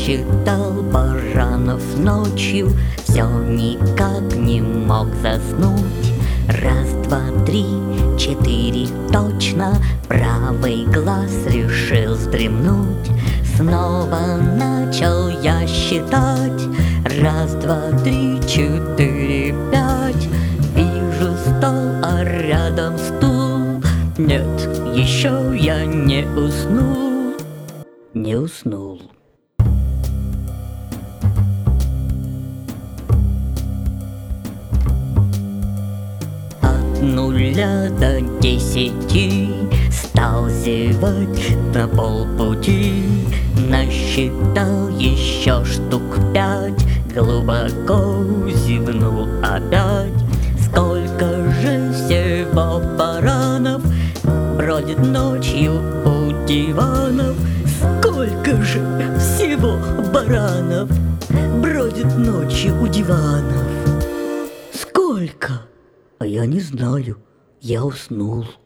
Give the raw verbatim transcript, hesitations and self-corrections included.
считал баранов ночью, все никак не мог заснуть. Раз, два, три, четыре, точно, правый глаз решил вздремнуть. Снова начал я считать. Раз, два, три, четыре, пять. Вижу стол, а рядом стул. Нет, еще я не уснул. Не уснул. От нуля до десяти стал зевать на полпути. Насчитал еще штук пять, глубоко зевнул опять. Сколько же всего баранов бродит ночью у диванов? Сколько же всего баранов бродит ночью у диванов? Сколько? А я не знаю, я уснул.